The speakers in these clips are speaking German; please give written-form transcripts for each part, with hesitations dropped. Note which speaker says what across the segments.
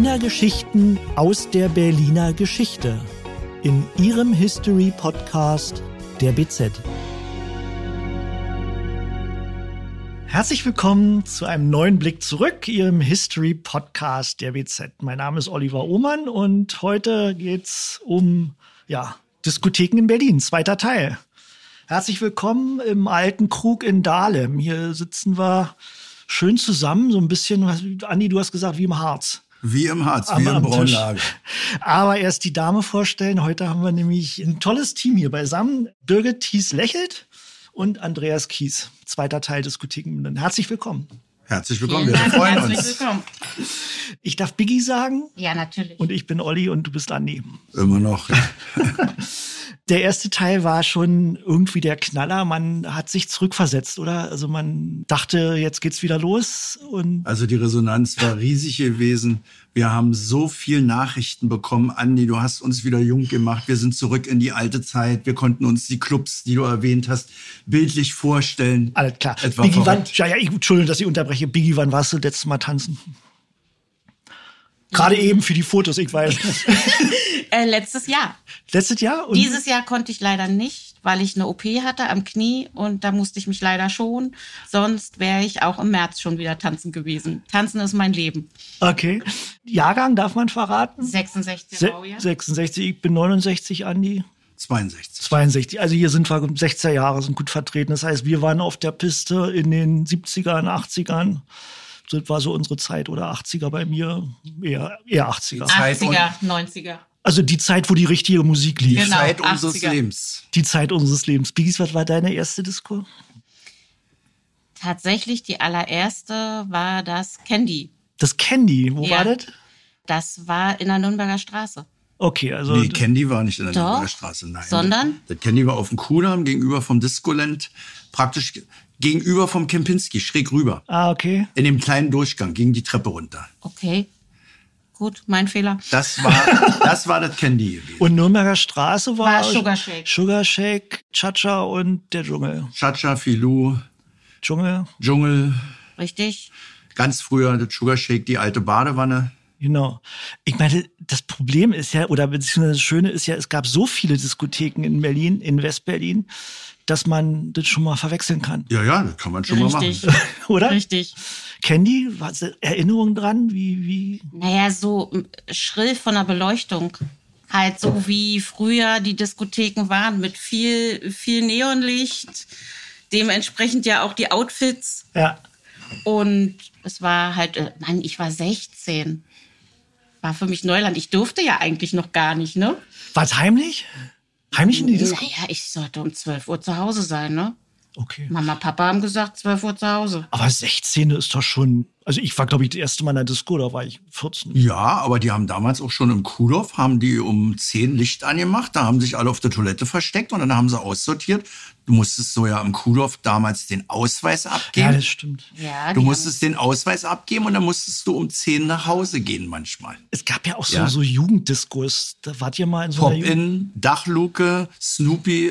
Speaker 1: Berliner Geschichten aus der Berliner Geschichte in Ihrem History-Podcast der BZ. Herzlich willkommen zu einem neuen Blick zurück, Ihrem History-Podcast der BZ. Mein Name ist Oliver Ohmann und heute geht's um Diskotheken in Berlin, zweiter Teil. Herzlich willkommen im Alten Krug in Dahlem. Hier sitzen wir schön zusammen, so ein bisschen, Andi, du hast gesagt, wie im Harz.
Speaker 2: Wie im Harz, wie im Braunlager.
Speaker 1: Aber erst die Dame vorstellen. Heute haben wir nämlich ein tolles Team hier beisammen. Birgit Thies-Lächelt und Andreas Kies, zweiter Teil Diskotheken. Herzlich willkommen.
Speaker 2: Herzlich willkommen, wir freuen uns.
Speaker 3: Herzlich willkommen.
Speaker 1: Ich darf Biggie sagen.
Speaker 3: Ja, natürlich.
Speaker 1: Und ich bin Olli und du bist Andi.
Speaker 2: Immer noch.
Speaker 1: Der erste Teil war schon irgendwie der Knaller. Man hat sich zurückversetzt, oder? Also man dachte, jetzt geht's wieder los.
Speaker 2: Also die Resonanz war riesig gewesen. Wir haben so viel Nachrichten bekommen. Andi, du hast uns wieder jung gemacht. Wir sind zurück in die alte Zeit. Wir konnten uns die Clubs, die du erwähnt hast, bildlich vorstellen.
Speaker 1: Alles klar. Biggie, Entschuldigung, dass ich unterbreche. Biggie, wann warst du letztes Mal tanzen? Gerade eben für die Fotos, ich weiß.
Speaker 3: Letztes Jahr.
Speaker 1: Letztes Jahr? Und
Speaker 3: dieses Jahr konnte ich leider nicht, weil ich eine OP hatte am Knie und da musste ich mich leider schonen. Sonst wäre ich auch im März schon wieder tanzen gewesen. Tanzen ist mein Leben.
Speaker 1: Okay. Jahrgang darf man verraten?
Speaker 3: 66 Baujahr.
Speaker 1: 66, ich bin 69, Andi.
Speaker 2: 62.
Speaker 1: 62. Also hier sind wir 16 Jahre, sind gut vertreten. Das heißt, wir waren auf der Piste in den 70ern, 80ern. Das war so unsere Zeit, oder 80er bei mir, eher 80er.
Speaker 3: 80er, 90er.
Speaker 1: Also die Zeit, wo die richtige Musik lief.
Speaker 2: Die Zeit unseres Lebens.
Speaker 1: Die Zeit unseres Lebens. Biggies, was war deine erste Disco?
Speaker 3: Tatsächlich die allererste war das Candy.
Speaker 1: Das Candy, wo war das?
Speaker 3: Das war in der Nürnberger Straße.
Speaker 1: Okay, also...
Speaker 2: Nee, Candy war nicht in der Nürnberger Straße, nein.
Speaker 3: Sondern?
Speaker 2: Das Candy war auf dem Kudamm gegenüber vom Discoland, praktisch gegenüber vom Kempinski, schräg rüber.
Speaker 1: Ah, okay.
Speaker 2: In dem kleinen Durchgang, ging die Treppe runter.
Speaker 3: Okay, gut, mein Fehler.
Speaker 2: Das war das Candy gewesen.
Speaker 1: Und Nürnberger Straße war
Speaker 3: Sugar Shake.
Speaker 1: Sugar Shake, Cha-Cha und der Dschungel.
Speaker 2: Cha-Cha, Filou. Dschungel.
Speaker 3: Richtig.
Speaker 2: Ganz früher das Sugar Shake, die alte Badewanne.
Speaker 1: Genau. Ich meine, das Problem ist ja, oder beziehungsweise das Schöne ist ja, es gab so viele Diskotheken in Berlin, in Westberlin, dass man das schon mal verwechseln kann.
Speaker 2: Ja, das kann man schon mal machen.
Speaker 1: Oder?
Speaker 3: Richtig.
Speaker 1: Candy, was Erinnerungen dran? Wie?
Speaker 3: Naja, so schrill von der Beleuchtung. Halt so wie früher die Diskotheken waren, mit viel Neonlicht. Dementsprechend ja auch die Outfits.
Speaker 1: Ja.
Speaker 3: Und es war halt, ich war 16. War für mich Neuland. Ich durfte ja eigentlich noch gar nicht, ne?
Speaker 1: War es heimlich? Heimlich in die Disco?
Speaker 3: Naja, ich sollte um 12 Uhr zu Hause sein, ne?
Speaker 1: Okay.
Speaker 3: Mama, Papa haben gesagt, 12 Uhr zu Hause.
Speaker 1: Aber 16 ist doch schon... Also ich war, glaube ich, das erste Mal in der Disco, da war ich 14.
Speaker 2: Ja, aber die haben damals auch schon im Kuhdorf, haben die um 10 Licht angemacht, da haben sich alle auf der Toilette versteckt und dann haben sie aussortiert. Du musstest so ja im Kuhdorf damals den Ausweis abgeben.
Speaker 1: Ja, das stimmt.
Speaker 3: Ja,
Speaker 2: Du musstest den Ausweis abgeben und dann musstest du um 10 nach Hause gehen manchmal.
Speaker 1: Es gab ja auch so Jugenddiscos. Da wart ihr mal in so einer
Speaker 2: Pop-In, Dachluke, Snoopy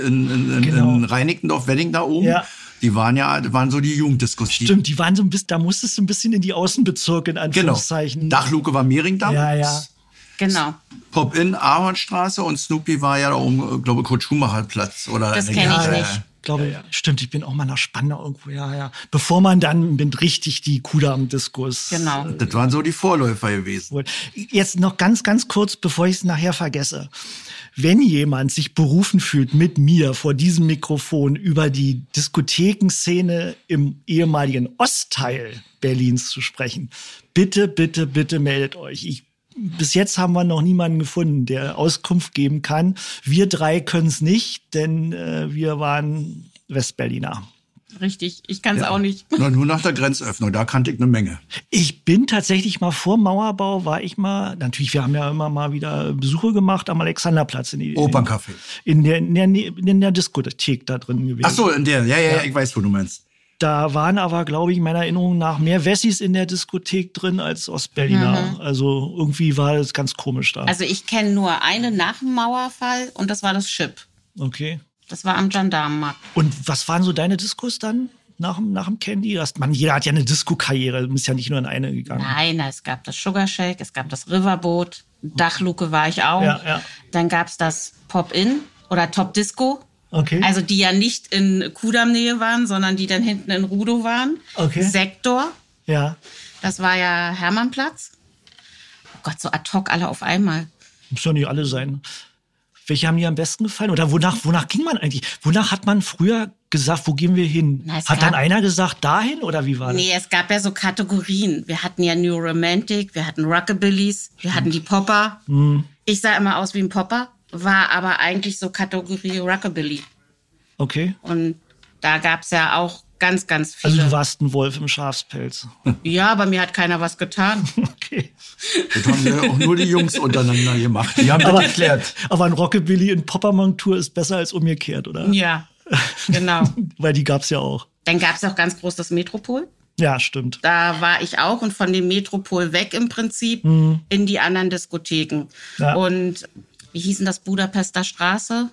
Speaker 2: in Reinickendorf-Wedding da oben.
Speaker 1: Ja.
Speaker 2: Die waren so die Jugenddiscos.
Speaker 1: Stimmt, die waren so ein bisschen, da musstest du ein bisschen in die Außenbezirke, in Anführungszeichen.
Speaker 2: Genau. Dachluke war Mehringdamm.
Speaker 1: Ja.
Speaker 3: Genau.
Speaker 2: Pop-In, Ahornstraße und Snoopy war ja da oben, glaube ich, Kurt-Schumacher-Platz.
Speaker 3: Das kenne ich nicht.
Speaker 1: Glaube, Stimmt, ich bin auch mal nach Spandau irgendwo, ja. Bevor man dann mit richtig die Kudamm-Diskos...
Speaker 3: Genau.
Speaker 2: Das waren so die Vorläufer gewesen.
Speaker 1: Jetzt noch ganz, ganz kurz, bevor ich es nachher vergesse. Wenn jemand sich berufen fühlt, mit mir vor diesem Mikrofon über die Diskothekenszene im ehemaligen Ostteil Berlins zu sprechen, bitte, bitte, bitte meldet euch. Bis jetzt haben wir noch niemanden gefunden, der Auskunft geben kann. Wir drei können es nicht, denn wir waren Westberliner.
Speaker 3: Richtig, ich kann es auch nicht.
Speaker 2: Nur nach der Grenzöffnung, da kannte ich eine Menge.
Speaker 1: Ich bin tatsächlich mal vor Mauerbau, natürlich, wir haben ja immer mal wieder Besuche gemacht am Alexanderplatz.
Speaker 2: Operncafé.
Speaker 1: In der Diskothek da drin gewesen.
Speaker 2: Ach so, in der, ja, ich weiß, wo du meinst.
Speaker 1: Da waren aber, glaube ich, meiner Erinnerung nach mehr Wessis in der Diskothek drin als Ostberliner. Mhm. Also irgendwie war das ganz komisch da.
Speaker 3: Also ich kenne nur eine nach dem Mauerfall und das war das Chip.
Speaker 1: Okay.
Speaker 3: Das war am Gendarmenmarkt.
Speaker 1: Und was waren so deine Diskos dann? nach dem Candy? Jeder hat ja eine Disco-Karriere, du bist ja nicht nur in eine gegangen.
Speaker 3: Nein, es gab das Sugar Shake, es gab das Riverboat, Dachluke war ich auch.
Speaker 1: Ja.
Speaker 3: Dann gab es das Pop-In oder Top Disco.
Speaker 1: Okay.
Speaker 3: Also die ja nicht in Kudamm-Nähe waren, sondern die dann hinten in Rudow waren.
Speaker 1: Okay.
Speaker 3: Sektor,
Speaker 1: Ja.
Speaker 3: das war ja Hermannplatz. Oh Gott, so ad hoc alle auf einmal.
Speaker 1: Muss doch nicht alle sein. Welche haben dir am besten gefallen? Oder wonach ging man eigentlich? Wonach hat man früher gesagt, wo gehen wir hin?
Speaker 3: Na, es
Speaker 1: Hat dann
Speaker 3: gab-
Speaker 1: einer gesagt, dahin? Oder wie war das?
Speaker 3: Nee, es gab ja so Kategorien. Wir hatten ja New Romantic, wir hatten Rockabillys, wir hatten die Popper. Ich sah immer aus wie ein Popper, war aber eigentlich so Kategorie Rockabilly.
Speaker 1: Okay.
Speaker 3: Und da gab's ja auch ganz, ganz viele.
Speaker 1: Also du warst ein Wolf im Schafspelz.
Speaker 3: Ja, aber mir hat keiner was getan.
Speaker 1: Okay.
Speaker 2: Das haben ja auch nur die Jungs untereinander gemacht. Die haben das geklärt.
Speaker 1: Aber ein Rockabilly in Poppermontur ist besser als umgekehrt, oder?
Speaker 3: Ja, genau.
Speaker 1: Weil die gab's ja auch.
Speaker 3: Dann gab's auch ganz groß das Metropol.
Speaker 1: Ja, stimmt.
Speaker 3: Da war ich auch und von dem Metropol weg im Prinzip in die anderen Diskotheken.
Speaker 1: Ja.
Speaker 3: Und wie hießen das? Budapester Straße?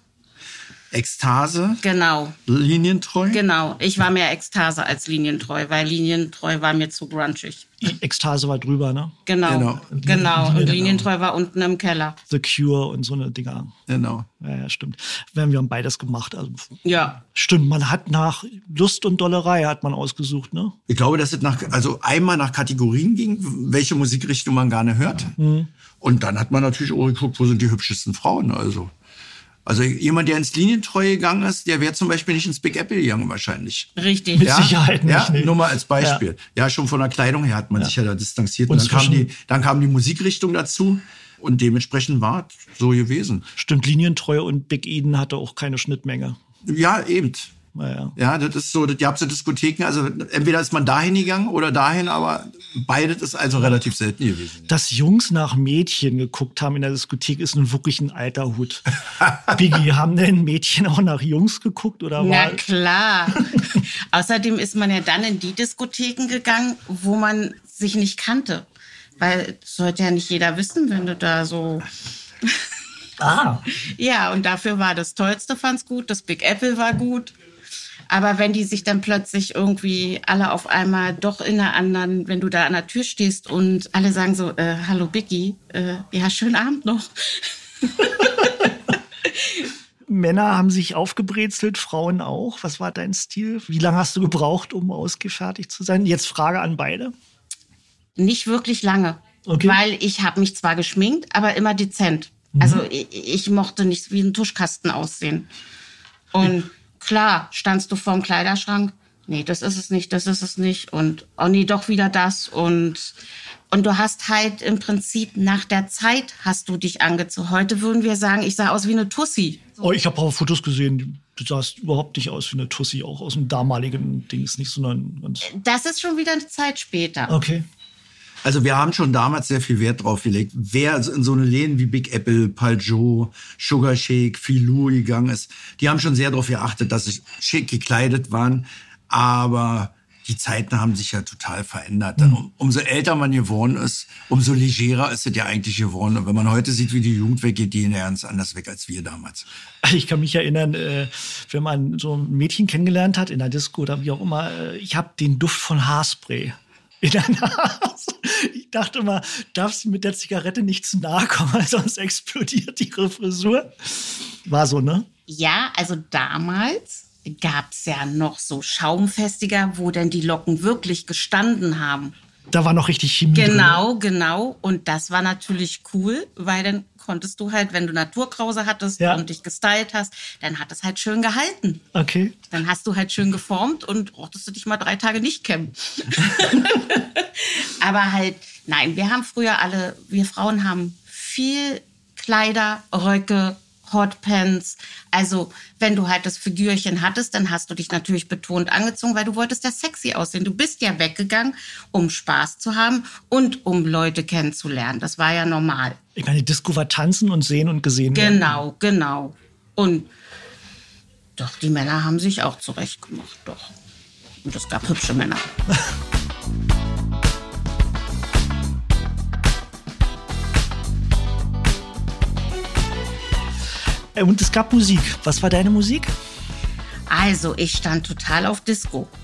Speaker 2: Ekstase,
Speaker 3: Genau.
Speaker 2: linientreu.
Speaker 3: Genau, ich war mehr Ekstase als linientreu, weil linientreu war mir zu grunchig.
Speaker 1: Ekstase war drüber, ne?
Speaker 3: Genau. Und linientreu war unten im Keller.
Speaker 1: The Cure und so eine Dinger.
Speaker 2: Genau.
Speaker 1: Ja, stimmt. Wir haben beides gemacht. Also,
Speaker 3: Ja.
Speaker 1: stimmt, man hat nach Lust und Dollerei hat man ausgesucht, ne?
Speaker 2: Ich glaube, dass es einmal nach Kategorien ging, welche Musikrichtung man gerne hört. Und dann hat man natürlich auch geguckt, wo sind die hübschesten Frauen. Also jemand, der ins Linientreu gegangen ist, der wäre zum Beispiel nicht ins Big Apple gegangen wahrscheinlich.
Speaker 3: Richtig.
Speaker 1: Mit Sicherheit nicht,
Speaker 2: Ja,
Speaker 1: nee.
Speaker 2: nur mal als Beispiel. Ja, schon von der Kleidung her hat man sich ja da distanziert.
Speaker 1: Und
Speaker 2: Und dann kam die Musikrichtung dazu und dementsprechend war es so gewesen.
Speaker 1: Stimmt, Linientreu und Big Eden hatte auch keine Schnittmenge.
Speaker 2: Ja, eben.
Speaker 1: Naja.
Speaker 2: Ja, das ist so, ihr habt so Diskotheken, also entweder ist man dahin gegangen oder dahin, aber beides ist also relativ selten gewesen.
Speaker 1: Dass Jungs nach Mädchen geguckt haben in der Diskothek, ist nun wirklich ein alter Hut. Biggie, haben denn Mädchen auch nach Jungs geguckt? Oder
Speaker 3: Na
Speaker 1: war
Speaker 3: klar. Außerdem ist man ja dann in die Diskotheken gegangen, wo man sich nicht kannte. Weil das sollte ja nicht jeder wissen, wenn du da so... Ja, und dafür war das Tollste, fand's gut, das Big Apple war gut. Aber wenn die sich dann plötzlich irgendwie alle auf einmal doch in einer anderen, wenn du da an der Tür stehst und alle sagen so, hallo Biggie, ja, schönen Abend noch.
Speaker 1: Männer haben sich aufgebrezelt, Frauen auch. Was war dein Stil? Wie lange hast du gebraucht, um ausgefertigt zu sein? Jetzt Frage an beide.
Speaker 3: Nicht wirklich lange,
Speaker 1: Okay.
Speaker 3: weil ich habe mich zwar geschminkt, aber immer dezent. Also ich mochte nicht wie ein Tuschkasten aussehen. Und klar, standst du vorm Kleiderschrank, nee, das ist es nicht, das ist es nicht. Und oh nee, doch wieder das. Und du hast halt im Prinzip nach der Zeit hast du dich angezogen. Heute würden wir sagen, ich sah aus wie eine Tussi.
Speaker 1: Oh, ich habe auch Fotos gesehen, du sahst überhaupt nicht aus wie eine Tussi, auch aus dem damaligen Dings nicht, sondern ganz...
Speaker 3: Das ist schon wieder eine Zeit später.
Speaker 1: Okay.
Speaker 2: Also wir haben schon damals sehr viel Wert drauf gelegt. Wer in so eine Läden wie Big Apple, Paljo, Sugar Shake, Filou gegangen ist, die haben schon sehr darauf geachtet, dass sie schick gekleidet waren. Aber die Zeiten haben sich ja total verändert. Umso älter man geworden ist, umso legerer ist es ja eigentlich geworden. Und wenn man heute sieht, wie die Jugend weggeht, die gehen ja ganz anders weg als wir damals.
Speaker 1: Ich kann mich erinnern, wenn man so ein Mädchen kennengelernt hat in der Disco oder wie auch immer, ich habe den Duft von Haarspray in der Nase. Ich dachte mal, darfst du mit der Zigarette nicht zu nahe kommen, weil sonst explodiert ihre Frisur. War so, ne?
Speaker 3: Ja, also damals gab's ja noch so Schaumfestiger, wo dann die Locken wirklich gestanden haben.
Speaker 1: Da war noch richtig Chemie drin.
Speaker 3: Genau. Und das war natürlich cool, weil dann konntest du halt, wenn du Naturkrause hattest und dich gestylt hast, dann hat es halt schön gehalten.
Speaker 1: Okay.
Speaker 3: Dann hast du halt schön geformt und brauchtest du dich mal 3 Tage nicht kämmen. Aber halt, nein, wir Frauen haben viel Kleider, Röcke, Hotpants. Also, wenn du halt das Figürchen hattest, dann hast du dich natürlich betont angezogen, weil du wolltest ja sexy aussehen. Du bist ja weggegangen, um Spaß zu haben und um Leute kennenzulernen. Das war ja normal.
Speaker 1: Ich meine, Disco war tanzen und sehen und gesehen werden.
Speaker 3: Genau. Und doch, die Männer haben sich auch zurechtgemacht, doch. Und es gab hübsche Männer.
Speaker 1: Und es gab Musik. Was war deine Musik?
Speaker 3: Also, ich stand total auf Disco.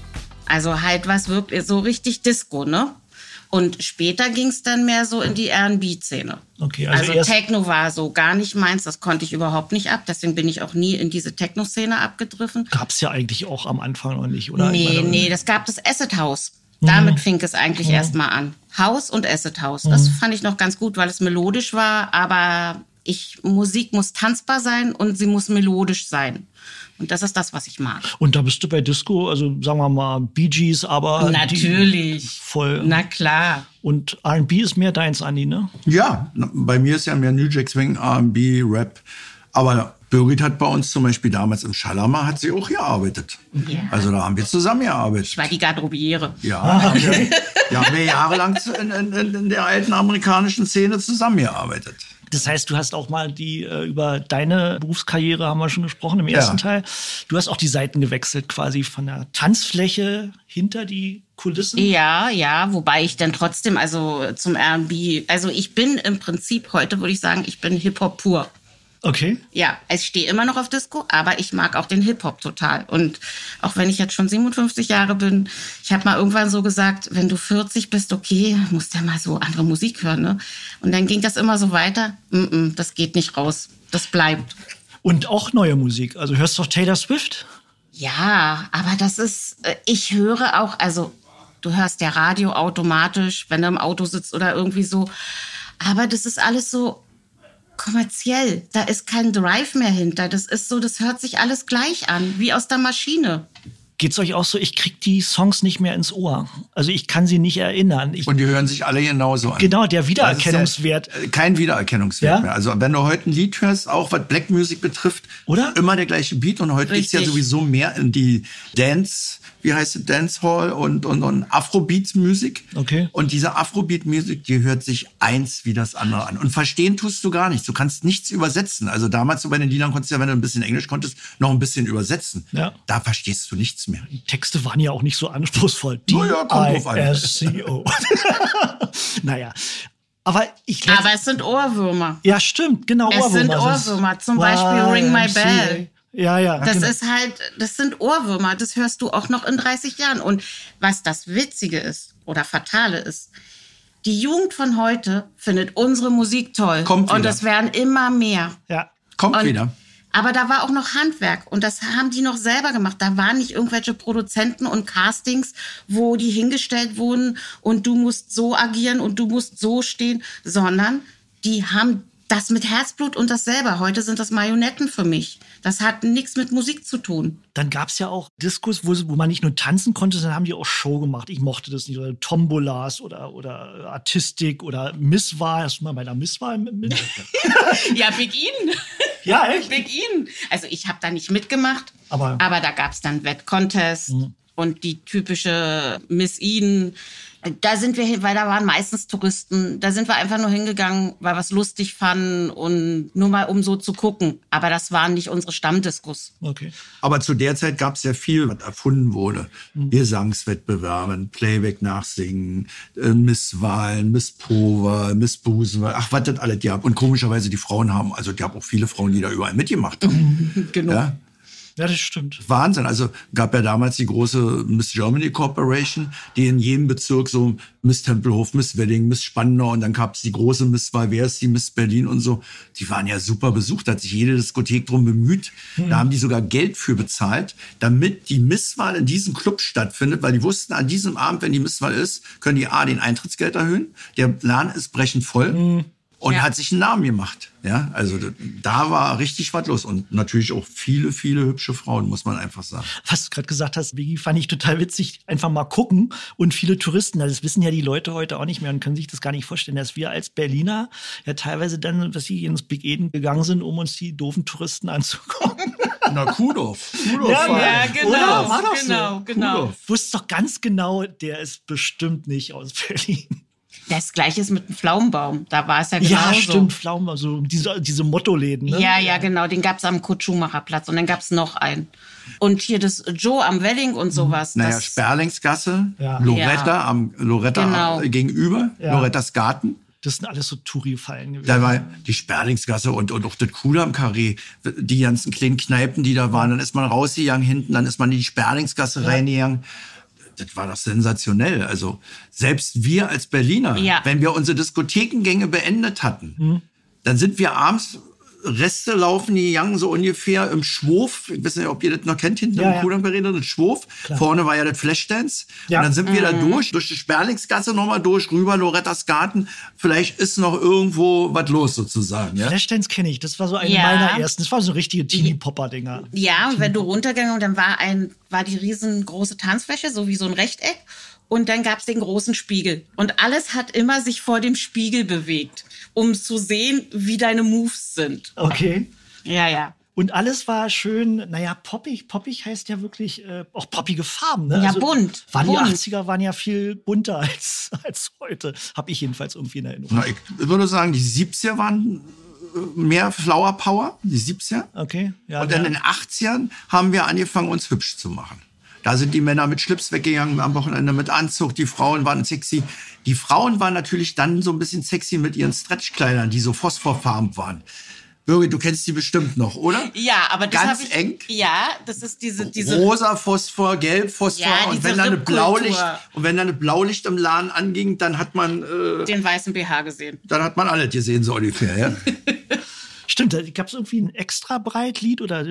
Speaker 3: Also halt was wirklich so richtig Disco, ne? Und später ging es dann mehr so in die R&B-Szene.
Speaker 1: Okay,
Speaker 3: also Techno war so gar nicht meins, das konnte ich überhaupt nicht ab. Deswegen bin ich auch nie in diese Techno-Szene abgedriffen.
Speaker 1: Gab es ja eigentlich auch am Anfang noch nicht, oder?
Speaker 3: Nee, das gab das Acid House. Damit fing es eigentlich erstmal an. House und Acid House. Das fand ich noch ganz gut, weil es melodisch war, aber Musik muss tanzbar sein und sie muss melodisch sein. Und das ist das, was ich mag.
Speaker 1: Und da bist du bei Disco, also sagen wir mal Bee Gees, aber...
Speaker 3: Natürlich.
Speaker 1: Voll.
Speaker 3: Na klar.
Speaker 1: Und R&B ist mehr deins, Andi, ne?
Speaker 2: Ja, bei mir ist ja mehr New Jack Swing, R&B, Rap. Aber Birgit hat bei uns zum Beispiel damals im Schalama hat sie auch gearbeitet.
Speaker 3: Ja.
Speaker 2: Also da haben wir zusammengearbeitet.
Speaker 3: Ich war die Garderobiere.
Speaker 2: Ja, wir haben jahrelang in der alten amerikanischen Szene zusammengearbeitet.
Speaker 1: Das heißt, du hast auch mal über deine Berufskarriere haben wir schon gesprochen im ersten Teil. Du hast auch die Seiten gewechselt, quasi von der Tanzfläche hinter die Kulissen.
Speaker 3: Ja, wobei ich dann trotzdem, also zum R&B, also ich bin im Prinzip heute, würde ich sagen, ich bin Hip-Hop pur.
Speaker 1: Okay.
Speaker 3: Ja, ich stehe immer noch auf Disco, aber ich mag auch den Hip-Hop total. Und auch wenn ich jetzt schon 57 Jahre bin, ich habe mal irgendwann so gesagt, wenn du 40 bist, okay, musst ja mal so andere Musik hören, ne? Und dann ging das immer so weiter. Das geht nicht raus, das bleibt.
Speaker 1: Und auch neue Musik. Also hörst du auch Taylor Swift?
Speaker 3: Ja, aber das ist, ich höre auch, also du hörst ja Radio automatisch, wenn du im Auto sitzt oder irgendwie so. Aber das ist alles so kommerziell. Da ist kein Drive mehr hinter. Das ist so, das hört sich alles gleich an, wie aus der Maschine.
Speaker 1: Geht's euch auch so? Ich krieg die Songs nicht mehr ins Ohr. Also ich kann sie nicht erinnern.
Speaker 2: Und die hören sich alle genauso an.
Speaker 1: Genau, der Wiedererkennungswert.
Speaker 2: Kein Wiedererkennungswert mehr. Also wenn du heute ein Lied hörst, auch was Black Music betrifft,
Speaker 1: oder?
Speaker 2: Immer der gleiche Beat. Und heute geht's ja sowieso mehr in die Dancehall und Afrobeat-Musik.
Speaker 1: Okay.
Speaker 2: Und diese Afrobeat-Musik, die hört sich eins wie das andere an. Und verstehen tust du gar nichts. Du kannst nichts übersetzen. Also damals so bei den Liedern konntest du ja, wenn du ein bisschen Englisch konntest, noch ein bisschen übersetzen. Ja. Da verstehst du nichts mehr.
Speaker 1: Die Texte waren ja auch nicht so anspruchsvoll.
Speaker 2: Naja, kommt drauf an.
Speaker 1: D-I-S-C-O. Naja. Aber
Speaker 3: es sind Ohrwürmer.
Speaker 1: Ja, stimmt, genau.
Speaker 3: Es sind Ohrwürmer. Zum Beispiel Ring My Bell.
Speaker 1: Ja.
Speaker 3: Das ist halt, das sind Ohrwürmer. Das hörst du auch noch in 30 Jahren. Und was das Witzige ist oder Fatale ist, die Jugend von heute findet unsere Musik toll.
Speaker 2: Kommt wieder.
Speaker 3: Und es werden immer mehr.
Speaker 1: Ja.
Speaker 2: Kommt wieder.
Speaker 3: Aber da war auch noch Handwerk und das haben die noch selber gemacht. Da waren nicht irgendwelche Produzenten und Castings, wo die hingestellt wurden und du musst so agieren und du musst so stehen, sondern die haben das mit Herzblut und das selber. Heute sind das Marionetten für mich. Das hat nichts mit Musik zu tun.
Speaker 1: Dann gab es ja auch Diskos, wo man nicht nur tanzen konnte, sondern haben die auch Show gemacht. Ich mochte das nicht. Oder Tombolas oder Artistik oder Misswahl. Hast du mal bei der Misswahl mit?
Speaker 3: Ja, Big Eden.
Speaker 1: Ja, echt?
Speaker 3: Big Eden. Also ich habe da nicht mitgemacht, aber da gab es dann Wettcontest und die typische Miss Eden. Da sind wir hin, weil da waren meistens Touristen. Da sind wir einfach nur hingegangen, weil wir es lustig fanden und nur mal um so zu gucken. Aber das waren nicht unsere Stammdiskos.
Speaker 1: Okay.
Speaker 2: Aber zu der Zeit gab es ja viel, was erfunden wurde. Gesangswettbewerbe, Playback nachsingen, Misswahlen, Miss Pover, Miss Busenwahl, ach, was das alles gab. Und komischerweise die Frauen haben, also die haben auch viele Frauen, die da überall mitgemacht haben.
Speaker 3: Genau.
Speaker 2: Ja?
Speaker 1: Ja, das stimmt.
Speaker 2: Wahnsinn. Also gab ja damals die große Miss Germany Corporation, die in jedem Bezirk so Miss Tempelhof, Miss Wedding, Miss Spandau und dann gab es die große Misswahl, wer ist die Miss Berlin und so. Die waren ja super besucht, da hat sich jede Diskothek drum bemüht. Da haben die sogar Geld für bezahlt, damit die Misswahl in diesem Club stattfindet, weil die wussten, an diesem Abend, wenn die Misswahl ist, können die den Eintrittsgeld erhöhen. Der Laden ist brechend voll. Und hat sich einen Namen gemacht. Ja, also da war richtig was los. Und natürlich auch viele, viele hübsche Frauen, muss man einfach sagen.
Speaker 1: Was du gerade gesagt hast, Biggie, fand ich total witzig. Einfach mal gucken. Und viele Touristen, das wissen ja die Leute heute auch nicht mehr und können sich das gar nicht vorstellen, dass wir als Berliner ja teilweise dann, was sie ins Big Eden gegangen sind, um uns die doofen Touristen anzugucken.
Speaker 2: Na, Kudow.
Speaker 3: Ja, genau.
Speaker 1: Oder? War doch
Speaker 3: genau.
Speaker 1: Du wusstest doch ganz genau, der ist bestimmt nicht aus Berlin.
Speaker 3: Das Gleiche ist mit dem Pflaumenbaum. Da war es ja genauso.
Speaker 1: Ja, stimmt, Pflaumenbaum, so diese Mottoläden. Ne?
Speaker 3: Ja, genau. Den gab's am Kurt-Schumacher-Platz. Und dann gab's noch einen. Und hier das Joe am Wedding und sowas.
Speaker 2: Naja, Sperlingsgasse, Loretta, Loretta gegenüber, Lorettas Garten.
Speaker 1: Das sind alles so Touri-Fallen gewesen.
Speaker 2: Da war die Sperlingsgasse und auch das Coole am Carré. Die ganzen kleinen Kneipen, die da waren. Dann ist man rausgegangen hinten, dann ist man in die Sperlingsgasse reingegangen. das war doch sensationell. Also selbst wir als Berliner, wenn wir unsere Diskothekengänge beendet hatten, dann sind wir abends Reste laufen die gegangen, so ungefähr im Schwof. Ich weiß nicht, ob ihr das noch kennt, hinten im Kudamm-Arena, das Schwof. Klar. Vorne war ja das Flashdance. Ja. Und dann sind wir da durch die Sperlingsgasse nochmal durch, rüber Lorettas Garten. Vielleicht ist noch irgendwo was los sozusagen. Ja?
Speaker 1: Flashdance kenne ich, das war so eine meiner ersten. Das war so richtige Teenie-Popper-Dinger.
Speaker 3: Ja, und wenn du runtergegangen und dann war die riesengroße Tanzfläche, so wie so ein Rechteck. Und dann gab es den großen Spiegel. Und alles hat immer sich vor dem Spiegel bewegt, um zu sehen, wie deine Moves sind.
Speaker 1: Okay.
Speaker 3: Ja.
Speaker 1: Und alles war schön, naja, poppig. Poppig heißt ja wirklich auch poppige Farben. Ne?
Speaker 3: Ja, also, bunt.
Speaker 1: Die 80er waren ja viel bunter als heute. Habe ich jedenfalls irgendwie in Erinnerung.
Speaker 2: Na, ich würde sagen, die 70er waren mehr Flower Power, die 70er.
Speaker 1: Okay. Ja,
Speaker 2: und in den 80ern haben wir angefangen, uns hübsch zu machen. Da sind die Männer mit Schlips weggegangen, am Wochenende mit Anzug. Die Frauen waren sexy. Die Frauen waren natürlich dann so ein bisschen sexy mit ihren Stretchkleidern, die so phosphorfarben waren. Birgit, du kennst die bestimmt noch, oder?
Speaker 3: Ja, aber das
Speaker 2: ganz eng.
Speaker 3: Ja, das ist diese
Speaker 2: rosa Phosphor, gelb Phosphor,
Speaker 3: ja,
Speaker 2: und wenn dann eine Blaulicht im Laden anging, dann hat man
Speaker 3: den weißen BH gesehen.
Speaker 2: Dann hat man alles gesehen, so ungefähr, ja.
Speaker 1: Stimmt, da gab es irgendwie ein extra Breitlied oder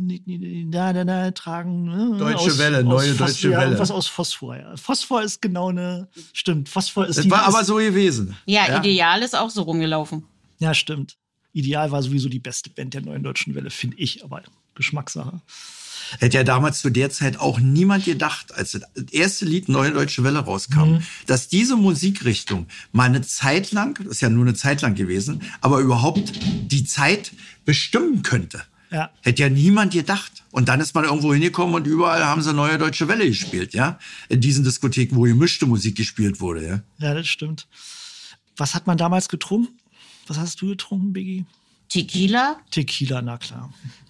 Speaker 1: da tragen
Speaker 2: Deutsche Welle, neue Deutsche Welle.
Speaker 1: Irgendwas aus Phosphor, ja. Phosphor ist genau stimmt, Phosphor ist
Speaker 2: das war aber so gewesen.
Speaker 3: Ja, Ideal ist auch so rumgelaufen.
Speaker 1: Ja, stimmt. Ideal war sowieso die beste Band der neuen Deutschen Welle, finde ich, aber Geschmackssache.
Speaker 2: Hätte ja damals zu der Zeit auch niemand gedacht, als das erste Lied Neue Deutsche Welle rauskam, dass diese Musikrichtung mal eine Zeit lang, das ist ja nur eine Zeit lang gewesen, aber überhaupt die Zeit bestimmen könnte.
Speaker 1: Ja.
Speaker 2: Hätte ja niemand gedacht. Und dann ist man irgendwo hingekommen und überall haben sie Neue Deutsche Welle gespielt, ja? In diesen Diskotheken, wo gemischte Musik gespielt wurde, ja?
Speaker 1: Ja, das stimmt. Was hat man damals getrunken? Was hast du getrunken, Biggie?
Speaker 3: Tequila,
Speaker 1: na klar.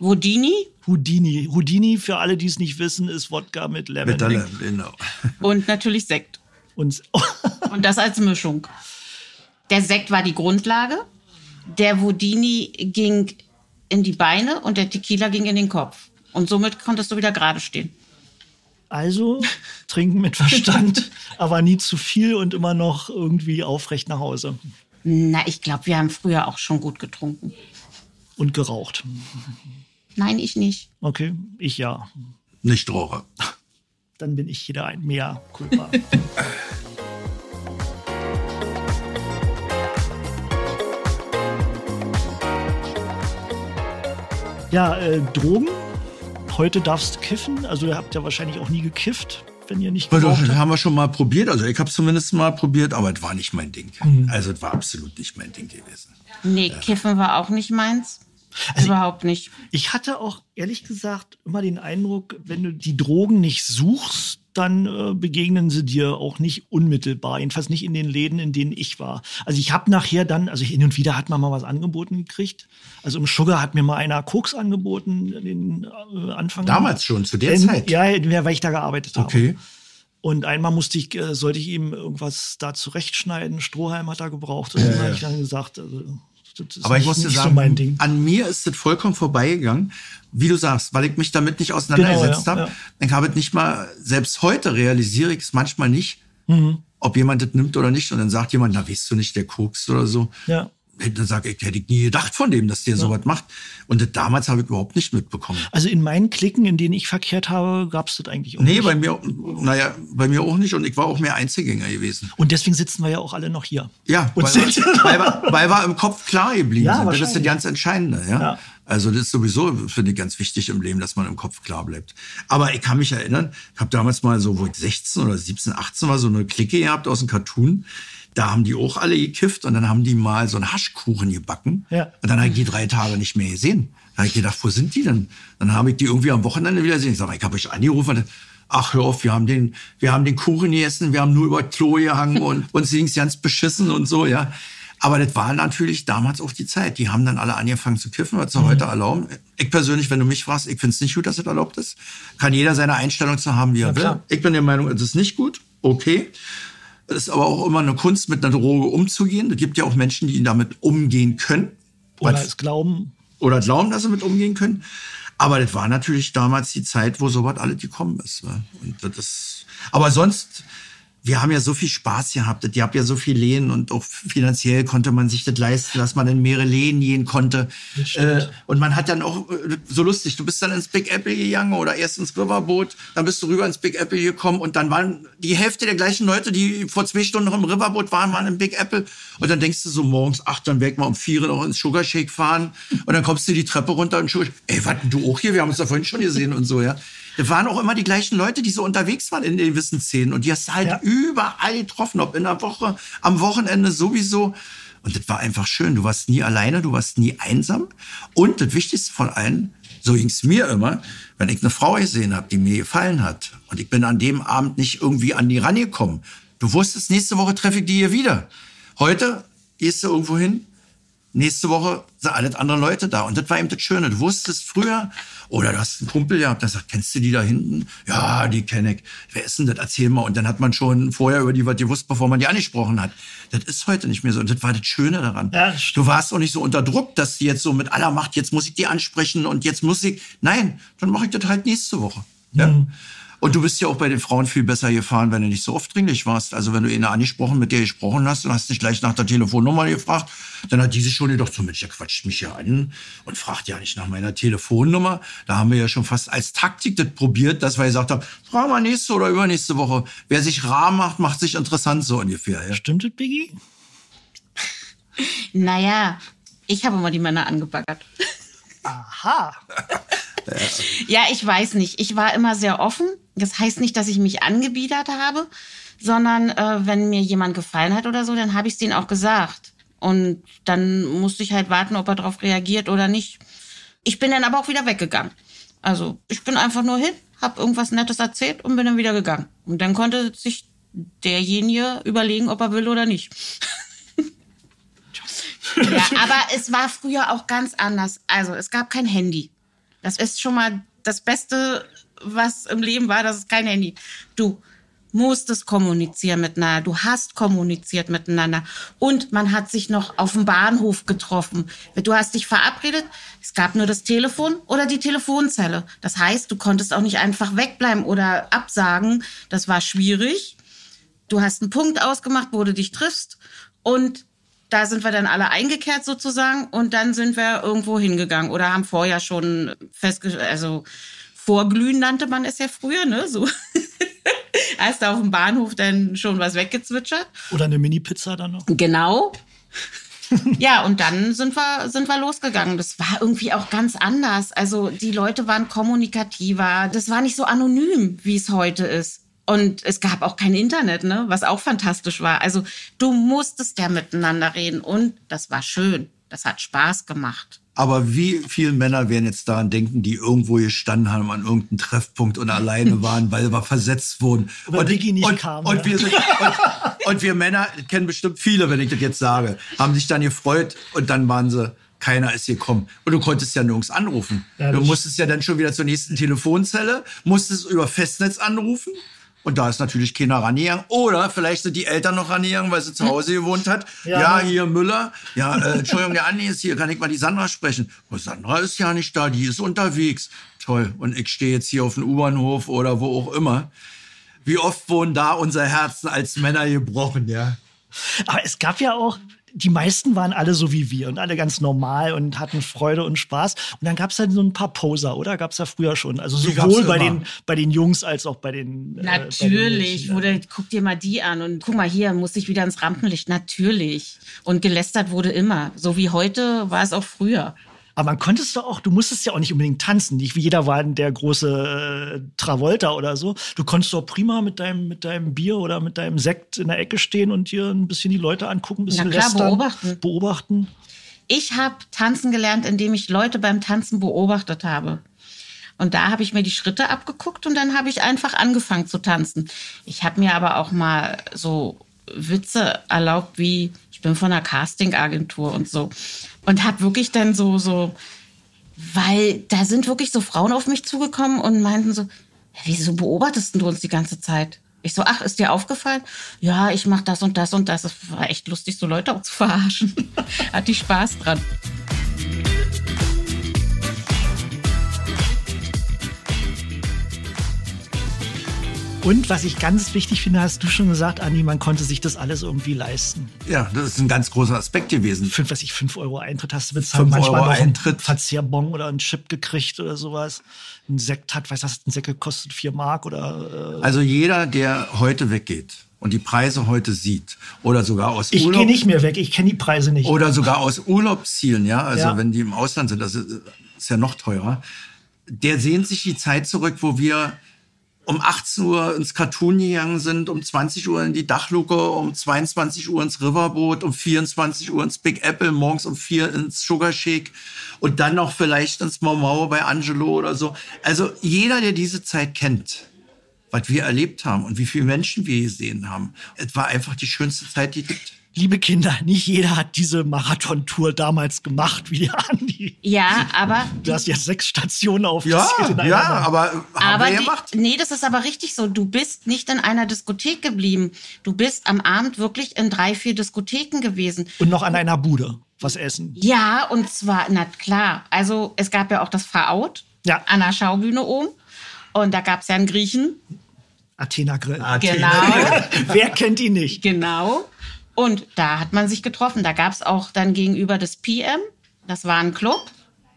Speaker 3: Houdini,
Speaker 1: für alle, die es nicht wissen, ist Wodka mit Lemon.
Speaker 2: Genau.
Speaker 3: Und natürlich Sekt. Und das als Mischung. Der Sekt war die Grundlage, der Houdini ging in die Beine und der Tequila ging in den Kopf. Und somit konntest du wieder gerade stehen.
Speaker 1: Also trinken mit Verstand, aber nie zu viel und immer noch irgendwie aufrecht nach Hause.
Speaker 3: Na, ich glaube, wir haben früher auch schon gut getrunken.
Speaker 1: Und geraucht.
Speaker 3: Nein, ich nicht.
Speaker 1: Okay, ich ja.
Speaker 2: Nicht Raucher.
Speaker 1: Dann bin ich wieder ein Mea culpa. Ja, Drogen. Heute darfst du kiffen. Also ihr habt ja wahrscheinlich auch nie gekifft, wenn ihr nicht geraucht habt.
Speaker 2: Das haben wir schon mal probiert. Also ich habe es zumindest mal probiert, aber es war nicht mein Ding. Also es war absolut nicht mein Ding gewesen.
Speaker 3: Nee, Kiffen war auch nicht meins. Also überhaupt nicht.
Speaker 1: Ich hatte auch, ehrlich gesagt, immer den Eindruck, wenn du die Drogen nicht suchst, dann begegnen sie dir auch nicht unmittelbar. Jedenfalls nicht in den Läden, in denen ich war. Also ich habe nachher dann, also hin und wieder hat man mal was angeboten gekriegt. Also im Sugar hat mir mal einer Koks angeboten, den Anfang.
Speaker 2: Damals schon, zu der Zeit?
Speaker 1: Ja, weil ich da gearbeitet habe.
Speaker 2: Okay.
Speaker 1: Und einmal sollte ich ihm irgendwas da zurechtschneiden. Strohhalm hat er gebraucht. Und dann habe ich dann gesagt, das ist
Speaker 2: aber ich muss dir sagen,
Speaker 1: so mein Ding.
Speaker 2: An mir ist das vollkommen vorbeigegangen, wie du sagst, weil ich mich damit nicht auseinandergesetzt habe. Ja. Ich habe es nicht mal, selbst heute realisiere ich es manchmal nicht, ob jemand das nimmt oder nicht. Und dann sagt jemand, na, weißt du nicht, der kokst oder so.
Speaker 1: Ja.
Speaker 2: Dann sage ich, hätte ich nie gedacht von dem, dass der sowas macht. Und das damals habe ich überhaupt nicht mitbekommen.
Speaker 1: Also in meinen Klicken, in denen ich verkehrt habe, gab es das eigentlich auch nicht.
Speaker 2: Nee, bei mir auch nicht. Und ich war auch mehr Einzelgänger gewesen.
Speaker 1: Und deswegen sitzen wir ja auch alle noch hier.
Speaker 2: Ja, weil wir im Kopf klar geblieben sind. Das ist das ganz Entscheidende. Ja? Also das ist sowieso, finde ich, ganz wichtig im Leben, dass man im Kopf klar bleibt. Aber ich kann mich erinnern, ich habe damals mal so, wo ich 16 oder 17, 18 war, so eine Clique gehabt aus dem Cartoon. Da haben die auch alle gekifft und dann haben die mal so einen Haschkuchen gebacken. Ja. Und dann habe ich die 3 Tage nicht mehr gesehen. Da habe ich gedacht, wo sind die denn? Dann habe ich die irgendwie am Wochenende wieder gesehen. Ich sage, ich habe euch angerufen und ach, hör auf, wir haben den Kuchen gegessen, wir haben nur über Klo gehangen und uns ging's ganz beschissen und so, ja. Aber das war natürlich damals auch die Zeit. Die haben dann alle angefangen zu kiffen, was sie heute erlauben. Ich persönlich, wenn du mich fragst, ich finde es nicht gut, dass es erlaubt ist. Kann jeder seine Einstellung zu haben, wie er will. Ich bin der Meinung, es ist nicht gut. Okay. Es ist aber auch immer eine Kunst, mit einer Droge umzugehen. Es gibt ja auch Menschen, die damit umgehen können.
Speaker 1: Oder es glauben.
Speaker 2: Oder glauben, dass sie mit umgehen können. Aber das war natürlich damals die Zeit, wo sowas alles gekommen ist. Ne? Aber sonst, wir haben ja so viel Spaß gehabt. Ihr habt ja so viel Lehen und auch finanziell konnte man sich das leisten, dass man in mehrere Lehen gehen konnte. Und man hat dann auch, so lustig, du bist dann ins Big Apple gegangen oder erst ins Riverboat, dann bist du rüber ins Big Apple gekommen und dann waren die Hälfte der gleichen Leute, die vor 2 Stunden noch im Riverboat waren im Big Apple. Und dann denkst du so morgens, dann weg mal um 4 noch ins Sugar Shake fahren und dann kommst du die Treppe runter und warten du auch hier? Wir haben uns da vorhin schon gesehen und so, ja. Das waren auch immer die gleichen Leute, die so unterwegs waren in den gewissen Szenen. Und die hast du halt überall getroffen, ob in der Woche, am Wochenende sowieso. Und das war einfach schön. Du warst nie alleine, du warst nie einsam. Und das Wichtigste von allen, so ging's mir immer, wenn ich eine Frau gesehen habe, die mir gefallen hat. Und ich bin an dem Abend nicht irgendwie an die rangekommen. Du wusstest, nächste Woche treffe ich die hier wieder. Heute gehst du irgendwo hin. Nächste Woche sind alle anderen Leute da. Und das war eben das Schöne. Du wusstest früher, oder du hast einen Kumpel gehabt, der sagt, kennst du die da hinten? Ja, die kenne ich. Wer ist denn das? Erzähl mal. Und dann hat man schon vorher über die was gewusst, bevor man die angesprochen hat. Das ist heute nicht mehr so. Und das war das Schöne daran. Ja, du warst auch nicht so unter Druck, dass die jetzt so mit aller Macht, jetzt muss ich die ansprechen und jetzt muss ich. Nein, dann mache ich das halt nächste Woche. Ja. Und du bist ja auch bei den Frauen viel besser gefahren, wenn du nicht so oft dringlich warst. Also wenn du eine angesprochen, mit der gesprochen hast und hast dich gleich nach der Telefonnummer gefragt, dann hat die sich schon gedacht, so Mensch, der quatscht mich ja an und fragt ja nicht nach meiner Telefonnummer. Da haben wir ja schon fast als Taktik das probiert, dass wir gesagt haben, frag mal nächste oder übernächste Woche. Wer sich rar macht, macht sich interessant, so ungefähr. Ja.
Speaker 1: Stimmt das, Biggie?
Speaker 3: Naja, ich habe immer die Männer angebaggert.
Speaker 1: Aha.
Speaker 3: Ja, ich weiß nicht. Ich war immer sehr offen. Das heißt nicht, dass ich mich angebiedert habe, sondern wenn mir jemand gefallen hat oder so, dann habe ich es denen auch gesagt. Und dann musste ich halt warten, ob er darauf reagiert oder nicht. Ich bin dann aber auch wieder weggegangen. Also ich bin einfach nur hin, habe irgendwas Nettes erzählt und bin dann wieder gegangen. Und dann konnte sich derjenige überlegen, ob er will oder nicht. Ja, aber es war früher auch ganz anders. Also es gab kein Handy. Das ist schon mal das Beste, was im Leben war, das ist kein Handy. Du musstest kommunizieren miteinander, du hast kommuniziert miteinander und man hat sich noch auf dem Bahnhof getroffen. Du hast dich verabredet, es gab nur das Telefon oder die Telefonzelle. Das heißt, du konntest auch nicht einfach wegbleiben oder absagen. Das war schwierig. Du hast einen Punkt ausgemacht, wo du dich triffst und da sind wir dann alle eingekehrt sozusagen und dann sind wir irgendwo hingegangen oder haben vorher schon vorglühen nannte man es ja früher, ne? So. Hast du auf dem Bahnhof dann schon was weggezwitschert.
Speaker 1: Oder eine Mini-Pizza dann noch.
Speaker 3: Genau. Ja, und dann sind wir losgegangen. Das war irgendwie auch ganz anders. Also die Leute waren kommunikativer. Das war nicht so anonym, wie es heute ist. Und es gab auch kein Internet, ne? Was auch fantastisch war. Also du musstest ja miteinander reden und das war schön. Das hat Spaß gemacht.
Speaker 2: Aber wie viele Männer werden jetzt daran denken, die irgendwo gestanden haben an irgendeinem Treffpunkt und alleine waren, weil wir versetzt wurden.
Speaker 1: Oder Biggie nicht kam.
Speaker 2: Und wir Männer, kennen bestimmt viele, wenn ich das jetzt sage, haben sich dann gefreut und dann waren sie, keiner ist gekommen. Und du konntest ja nirgends anrufen. Ja, du musstest ja dann schon wieder zur nächsten Telefonzelle, musstest über Festnetz anrufen. Und da ist natürlich keiner rangegangen. Oder vielleicht sind die Eltern noch rangegangen, weil sie zu Hause gewohnt hat. Ja, hier Müller. Ja, Entschuldigung, der Andi ist hier. Kann ich mal die Sandra sprechen? Oh, Sandra ist ja nicht da, die ist unterwegs. Toll. Und ich stehe jetzt hier auf dem U-Bahnhof oder wo auch immer. Wie oft wurden da unsere Herzen als Männer gebrochen, ja?
Speaker 1: Aber es gab ja auch, die meisten waren alle so wie wir und alle ganz normal und hatten Freude und Spaß. Und dann gab es dann so ein paar Poser, oder? Gab es ja früher schon. Also sowohl bei den Jungs als auch bei den
Speaker 3: Natürlich. Guck dir mal die an und guck mal hier, muss ich wieder ins Rampenlicht. Natürlich. Und gelästert wurde immer. So wie heute war es auch früher.
Speaker 1: Aber man konnte es doch auch, du musstest ja auch nicht unbedingt tanzen. Nicht wie jeder war der große Travolta oder so. Du konntest doch prima mit deinem Bier oder mit deinem Sekt in der Ecke stehen und dir ein bisschen die Leute angucken, ein bisschen lästern, beobachten.
Speaker 3: Ich habe tanzen gelernt, indem ich Leute beim Tanzen beobachtet habe. Und da habe ich mir die Schritte abgeguckt und dann habe ich einfach angefangen zu tanzen. Ich habe mir aber auch mal so Witze erlaubt wie, ich bin von einer Castingagentur und so. Und habe wirklich dann so, weil da sind wirklich so Frauen auf mich zugekommen und meinten so, wieso beobachtest du uns die ganze Zeit? Ich so, ach, ist dir aufgefallen? Ja, ich mache das und das und das. Es war echt lustig, so Leute auch zu verarschen. Hatte ich Spaß dran.
Speaker 1: Und was ich ganz wichtig finde, hast du schon gesagt, Andi, man konnte sich das alles irgendwie leisten.
Speaker 2: Ja, das ist ein ganz großer Aspekt gewesen.
Speaker 1: 5 Euro Eintritt hast du bezahlt.
Speaker 2: 5
Speaker 1: Manchmal
Speaker 2: Euro
Speaker 1: noch einen
Speaker 2: Eintritt.
Speaker 1: Verzehrbon oder einen Chip gekriegt oder sowas. Ein Sekt hat, ein Sekt kostet 4 Mark oder...
Speaker 2: Also jeder, der heute weggeht und die Preise heute sieht oder sogar aus
Speaker 1: Ich
Speaker 2: Urlaub...
Speaker 1: gehe nicht mehr weg, ich kenne die Preise nicht.
Speaker 2: Oder sogar aus Urlaubszielen, ja, also
Speaker 1: Ja.
Speaker 2: wenn die im Ausland sind, das ist ja noch teurer. Der sehnt sich die Zeit zurück, wo wir um 18 Uhr ins Cartoon gegangen sind, um 20 Uhr in die Dachluke, um 22 Uhr ins Riverboat, um 24 Uhr ins Big Apple, morgens um 4 ins Sugar Shake und dann noch vielleicht ins Mau Mau bei Angelo oder so. Also jeder, der diese Zeit kennt, was wir erlebt haben und wie viele Menschen wir gesehen haben, es war einfach die schönste Zeit, die es gibt.
Speaker 1: Liebe Kinder, nicht jeder hat diese Marathontour damals gemacht wie Andi.
Speaker 3: Ja, aber
Speaker 1: Du hast jetzt 6 Stationen
Speaker 2: Ja,
Speaker 1: aufgezählt in einer
Speaker 2: ja,
Speaker 1: Nacht.
Speaker 2: aber haben wir gemacht.
Speaker 3: Nee, das ist aber richtig so. Du bist nicht in einer Diskothek geblieben. Du bist am Abend wirklich in 3, 4 Diskotheken gewesen.
Speaker 1: Und noch an einer Bude was essen.
Speaker 3: Ja, und zwar, na klar, also es gab ja auch das Fahrout
Speaker 1: Ja.
Speaker 3: an der Schaubühne oben. Und da gab es ja einen Griechen.
Speaker 1: Athena Grill.
Speaker 3: Genau.
Speaker 1: Wer kennt ihn nicht?
Speaker 3: Genau. Und da hat man sich getroffen. Da gab es auch dann gegenüber das PM. Das war ein Club.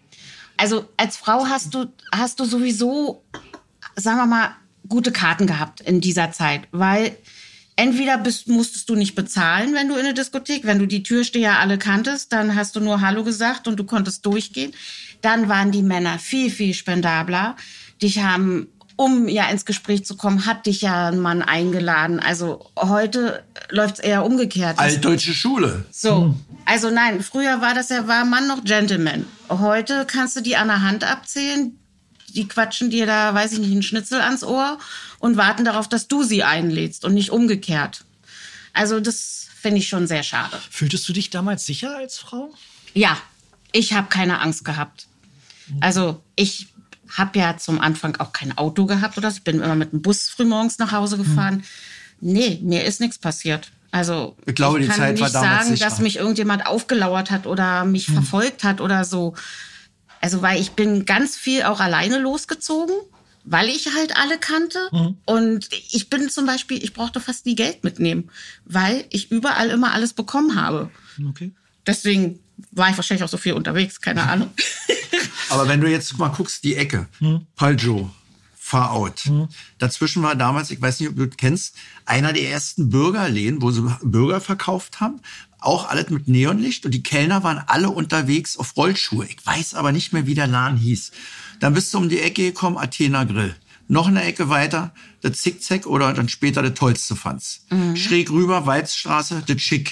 Speaker 3: Also als Frau hast du sowieso, sagen wir mal, gute Karten gehabt in dieser Zeit. Weil entweder musstest du nicht bezahlen, wenn du in eine Diskothek, wenn du die Türsteher alle kanntest, dann hast du nur Hallo gesagt und du konntest durchgehen. Dann waren die Männer viel, viel spendabler. Dich haben, um ja ins Gespräch zu kommen, hat dich ja ein Mann eingeladen. Also heute läuft's eher umgekehrt.
Speaker 2: Altdeutsche Schule.
Speaker 3: So, also nein, früher war Mann noch Gentleman. Heute kannst du die an der Hand abzählen. Die quatschen dir da, weiß ich nicht, einen Schnitzel ans Ohr und warten darauf, dass du sie einlädst und nicht umgekehrt. Also das finde ich schon sehr schade.
Speaker 1: Fühltest du dich damals sicher als Frau?
Speaker 3: Ja, ich habe keine Angst gehabt. Also ich habe ja zum Anfang auch kein Auto gehabt oder so. Ich bin immer mit dem Bus frühmorgens nach Hause gefahren. Nee, mir ist nichts passiert. Also
Speaker 2: Ich glaube, die
Speaker 3: kann
Speaker 2: Zeit
Speaker 3: nicht
Speaker 2: war damals
Speaker 3: sagen,
Speaker 2: sicher.
Speaker 3: dass mich irgendjemand aufgelauert hat oder mich verfolgt hat oder so. Also weil ich bin ganz viel auch alleine losgezogen, weil ich halt alle kannte. Und ich bin zum Beispiel, ich brauchte fast nie Geld mitnehmen, weil ich überall immer alles bekommen habe.
Speaker 1: Okay.
Speaker 3: Deswegen war ich wahrscheinlich auch so viel unterwegs, keine Ahnung.
Speaker 2: Aber wenn du jetzt mal guckst, die Ecke, Paljo, Fahrout. Dazwischen war damals, ich weiß nicht, ob du das kennst, einer der ersten Bürgerläden, wo sie Burger verkauft haben. Auch alles mit Neonlicht und die Kellner waren alle unterwegs auf Rollschuhe. Ich weiß aber nicht mehr, wie der Laden hieß. Dann bist du um die Ecke gekommen, Athena Grill. Noch eine Ecke weiter, der Zickzack oder dann später der tollste Fanz. Schräg rüber, Weizstraße, der Chick.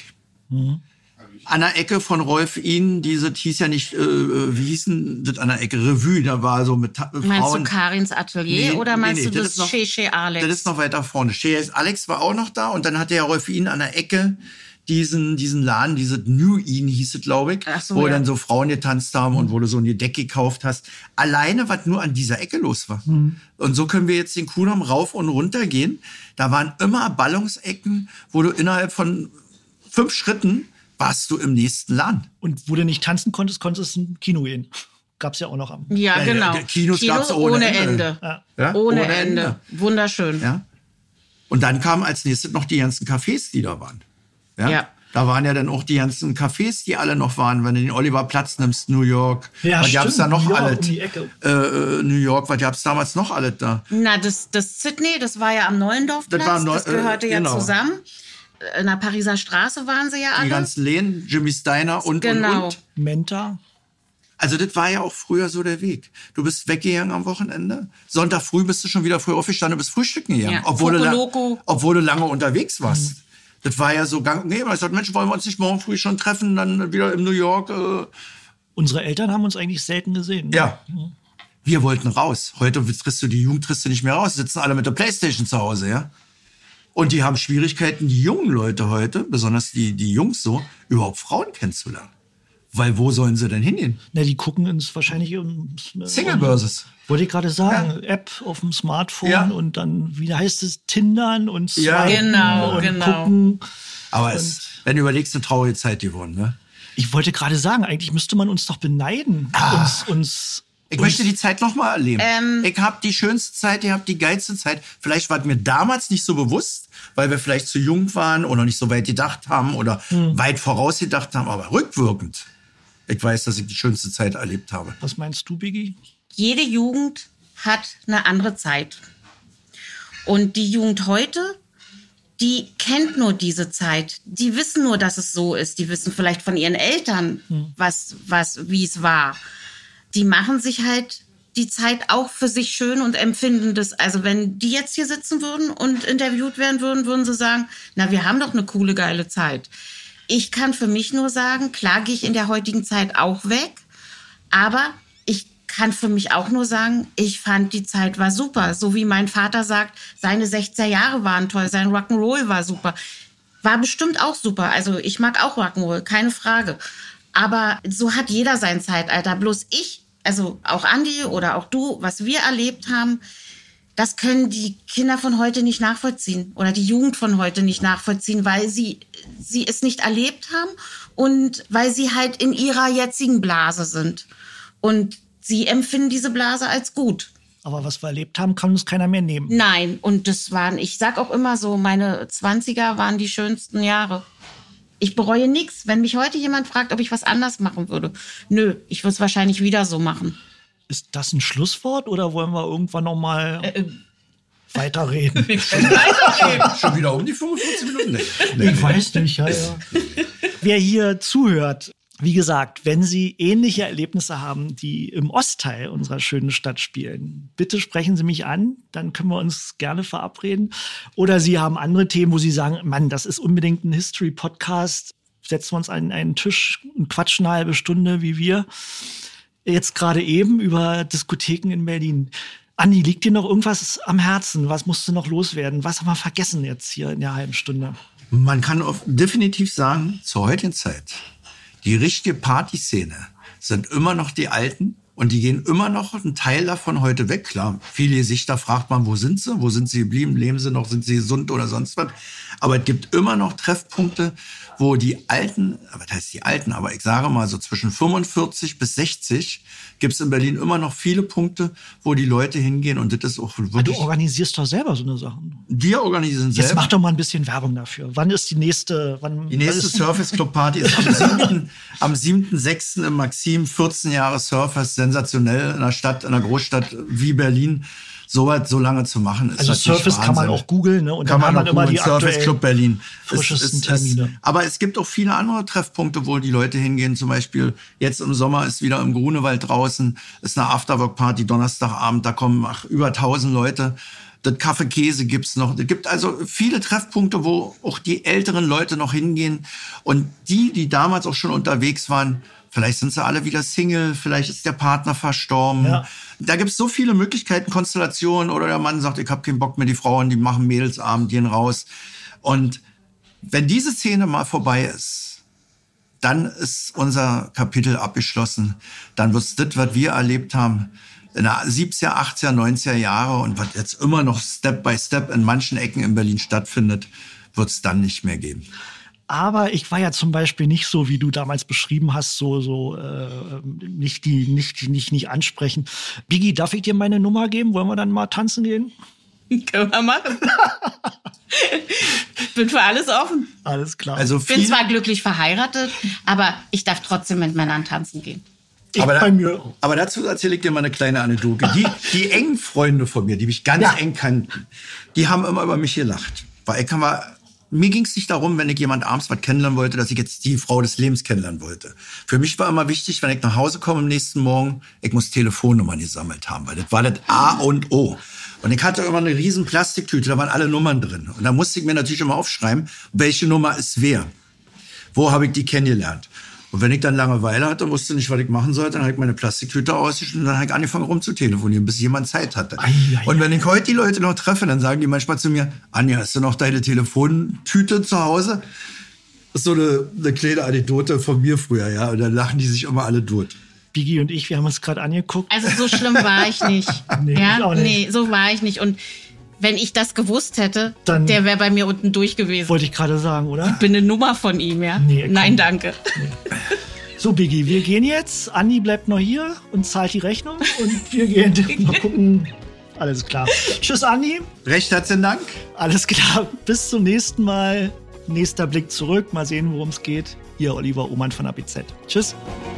Speaker 2: An der Ecke von Rolf Ihn, diese hieß ja nicht, wie hießen das an der Ecke? Revue, da war so mit Frauen.
Speaker 3: Meinst du Karins Atelier oder meinst du
Speaker 2: das
Speaker 3: das Chez Alex?
Speaker 2: Das ist noch weiter vorne. Chez Alex war auch noch da und dann hatte ja Rolf Ihn an der Ecke diesen Laden, diese New Ihn hieß es, glaube ich,
Speaker 3: Ach so,
Speaker 2: wo
Speaker 3: ja.
Speaker 2: dann so Frauen getanzt haben und wo du so eine Decke gekauft hast. Alleine, was nur an dieser Ecke los war. Und so können wir jetzt den Kudamm rauf und runter gehen. Da waren immer Ballungsecken, wo du innerhalb von 5 Schritten warst du im nächsten Laden.
Speaker 1: Und wo du nicht tanzen konntest, konntest du ins Kino gehen. Gab's ja auch noch am.
Speaker 3: Ja, genau.
Speaker 2: der Kinos gab's ohne Ende. Ja,
Speaker 3: Ohne Ende. Wunderschön.
Speaker 2: Ja. Und dann kamen als nächstes noch die ganzen Cafés, die da waren.
Speaker 3: Ja.
Speaker 2: Da waren ja dann auch die ganzen Cafés, die alle noch waren. Wenn du den Oliver Platz nimmst, New York.
Speaker 1: Ja,
Speaker 2: was gab's da
Speaker 1: stimmt.
Speaker 2: noch
Speaker 1: New York
Speaker 2: alles?
Speaker 1: um die Ecke.
Speaker 2: New York, was gab's damals noch alles da?
Speaker 3: Na, das Sydney, das war ja am Neuendorfplatz.
Speaker 2: Das war
Speaker 3: Das gehörte ja
Speaker 2: genau.
Speaker 3: zusammen. In der Pariser Straße waren sie ja
Speaker 2: Die
Speaker 3: alle.
Speaker 2: ganzen Läden, Jimmy's Diner und.
Speaker 3: Genau.
Speaker 1: Menta.
Speaker 2: Also das war ja auch früher so der Weg. Du bist weggegangen am Wochenende. Sonntag früh bist du schon wieder früh aufgestanden, bist frühstücken gegangen.
Speaker 3: Ja,
Speaker 2: Obwohl
Speaker 3: Fokoloko.
Speaker 2: du lange unterwegs warst. Das war ja so gang. Nee, man sagt, Mensch, wollen wir uns nicht morgen früh schon treffen, dann wieder in New York.
Speaker 1: Unsere Eltern haben uns eigentlich selten gesehen. Ne?
Speaker 2: Ja. Wir wollten raus. Heute triffst du die Jugend nicht mehr raus. Sitzen alle mit der Playstation zu Hause, ja. Und die haben Schwierigkeiten, die jungen Leute heute, besonders die Jungs so, überhaupt Frauen kennenzulernen. Weil wo sollen sie denn hingehen?
Speaker 1: Na, die gucken uns wahrscheinlich
Speaker 2: Single-Börses.
Speaker 1: Wollte ich gerade sagen, App auf dem Smartphone
Speaker 2: Ja.
Speaker 1: und dann, wie heißt es, Tindern und
Speaker 2: Ja.
Speaker 1: swipen
Speaker 3: Genau,
Speaker 1: und
Speaker 3: genau.
Speaker 1: gucken.
Speaker 2: Aber wenn du überlegst, eine traurige Zeit geworden, ne?
Speaker 1: Ich wollte gerade sagen, eigentlich müsste man uns doch beneiden. Uns
Speaker 2: Ich möchte die Zeit nochmal erleben. Ich habe die schönste Zeit, ich habe die geilste Zeit. Vielleicht war es mir damals nicht so bewusst, weil wir vielleicht zu jung waren oder nicht so weit gedacht haben oder weit vorausgedacht haben, aber rückwirkend. Ich weiß, dass ich die schönste Zeit erlebt habe.
Speaker 1: Was meinst du, Biggie?
Speaker 3: Jede Jugend hat eine andere Zeit. Und die Jugend heute, die kennt nur diese Zeit. Die wissen nur, dass es so ist. Die wissen vielleicht von ihren Eltern, wie es war. Die machen sich halt die Zeit auch für sich schön und empfinden das. Also wenn die jetzt hier sitzen würden und interviewt werden würden, würden sie sagen, na, wir haben doch eine coole, geile Zeit. Ich kann für mich nur sagen, klar gehe ich in der heutigen Zeit auch weg, aber ich kann für mich auch nur sagen, ich fand die Zeit war super. So wie mein Vater sagt, seine 60er Jahre waren toll, sein Rock'n'Roll war super. War bestimmt auch super. Also ich mag auch Rock'n'Roll, keine Frage. Aber so hat jeder sein Zeitalter. Bloß ich, also auch Andi oder auch du, was wir erlebt haben, das können die Kinder von heute nicht nachvollziehen oder die Jugend von heute nicht nachvollziehen, weil sie es nicht erlebt haben und weil sie halt in ihrer jetzigen Blase sind. Und sie empfinden diese Blase als gut.
Speaker 1: Aber was wir erlebt haben, kann uns keiner mehr nehmen.
Speaker 3: Nein, und ich sag auch immer so, meine 20er waren die schönsten Jahre. Ich bereue nichts. Wenn mich heute jemand fragt, ob ich was anders machen würde. Nö, ich würde es wahrscheinlich wieder so machen.
Speaker 1: Ist das ein Schlusswort oder wollen wir irgendwann noch mal weiterreden?
Speaker 2: Schon wieder um die 45 Minuten.
Speaker 1: Nee. Ich weiß nicht, ja. Wer hier zuhört, wie gesagt, wenn Sie ähnliche Erlebnisse haben, die im Ostteil unserer schönen Stadt spielen, bitte sprechen Sie mich an, dann können wir uns gerne verabreden. Oder Sie haben andere Themen, wo Sie sagen, Mann, das ist unbedingt ein History-Podcast, setzen wir uns an einen Tisch und quatschen eine halbe Stunde, wie wir jetzt gerade eben über Diskotheken in Berlin. Andi, liegt dir noch irgendwas am Herzen? Was musst du noch loswerden? Was haben wir vergessen jetzt hier in der halben Stunde?
Speaker 2: Man kann definitiv sagen, zur heutigen Zeit, die richtige Partyszene sind immer noch die Alten und die gehen immer noch ein Teil davon heute weg. Klar, viele Gesichter fragt man, wo sind sie geblieben, leben sie noch, sind sie gesund oder sonst was. Aber es gibt immer noch Treffpunkte, wo die Alten, was heißt die Alten, aber ich sage mal so zwischen 45 bis 60 gibt es in Berlin immer noch viele Punkte, wo die Leute hingehen und das ist auch wirklich...
Speaker 1: Du organisierst doch selber so eine Sachen.
Speaker 2: Wir organisieren selber.
Speaker 1: Jetzt mach doch mal ein bisschen Werbung dafür. Wann ist die nächste...
Speaker 2: Die nächste Surfers Club Party ist am 7.6. im Maxim, 14 Jahre Surfers, sensationell in einer Stadt, in einer Großstadt wie Berlin. So lange zu machen ist
Speaker 1: also Surface kann man auch googeln, ne? Und dann hat man immer die
Speaker 2: Surface Club Berlin.
Speaker 1: Frischesten Termine.
Speaker 2: Aber es gibt auch viele andere Treffpunkte, wo die Leute hingehen. Zum Beispiel jetzt im Sommer ist wieder im Grunewald draußen, ist eine Afterwork-Party Donnerstagabend, da kommen über 1000 Leute. Das Kaffee Käse gibt's noch. Es gibt also viele Treffpunkte, wo auch die älteren Leute noch hingehen. Und die damals auch schon unterwegs waren, vielleicht sind sie alle wieder Single, vielleicht ist der Partner verstorben. Ja. Da gibt's so viele Möglichkeiten, Konstellationen. Oder der Mann sagt, ich habe keinen Bock mehr, die Frauen, die machen Mädelsabend, gehen raus. Und wenn diese Szene mal vorbei ist, dann ist unser Kapitel abgeschlossen. Dann wird's das, was wir erlebt haben, in den 70er, 80er, 90er Jahre und was jetzt immer noch Step by Step in manchen Ecken in Berlin stattfindet, wird's dann nicht mehr geben.
Speaker 1: Aber ich war ja zum Beispiel nicht so, wie du damals beschrieben hast, nicht ansprechen. Biggie, darf ich dir meine Nummer geben? Wollen wir dann mal tanzen gehen?
Speaker 3: Können wir machen. Bin für alles offen.
Speaker 1: Alles klar.
Speaker 2: Also
Speaker 3: bin zwar glücklich verheiratet, aber ich darf trotzdem mit Männern tanzen gehen.
Speaker 2: Aber dazu erzähle ich dir mal eine kleine Anekdote. Die engen Freunde von mir, die mich ganz eng kannten, die haben immer über mich gelacht. Weil mir ging es nicht darum, wenn ich jemand abends was kennenlernen wollte, dass ich jetzt die Frau des Lebens kennenlernen wollte. Für mich war immer wichtig, wenn ich nach Hause komme am nächsten Morgen, ich muss Telefonnummern gesammelt haben, weil das war das A und O. Und ich hatte immer eine riesen Plastiktüte, da waren alle Nummern drin. Und da musste ich mir natürlich immer aufschreiben, welche Nummer ist wer. Wo habe ich die kennengelernt? Und wenn ich dann Langeweile hatte, wusste nicht, was ich machen sollte, dann habe ich meine Plastiktüte ausgeschnitten und dann habe ich angefangen rumzutelefonieren, bis jemand Zeit hatte. Und wenn ich heute die Leute noch treffe, dann sagen die manchmal zu mir, Anja, hast du noch deine Telefontüte zu Hause? Das ist so eine kleine Anekdote von mir früher, ja. Und dann lachen die sich immer alle durch.
Speaker 1: Biggie und ich, wir haben uns gerade angeguckt.
Speaker 3: Also so schlimm war ich nicht.
Speaker 1: Nee,
Speaker 3: ja?
Speaker 1: Ich auch nicht.
Speaker 3: Nee, so war ich nicht. Und wenn ich das gewusst hätte,
Speaker 1: dann
Speaker 3: der wäre bei mir unten durch gewesen.
Speaker 1: Wollte ich gerade sagen, oder?
Speaker 3: Ich bin eine Nummer von ihm, ja?
Speaker 1: Nee,
Speaker 3: nein, danke.
Speaker 1: So, Biggie, wir gehen jetzt. Andi bleibt noch hier und zahlt die Rechnung. Und wir gehen mal gucken. Alles klar. Tschüss, Andi.
Speaker 2: Recht herzlichen Dank.
Speaker 1: Alles klar. Bis zum nächsten Mal. Nächster Blick zurück. Mal sehen, worum es geht. Ihr Oliver Ohmann von ABZ. Tschüss.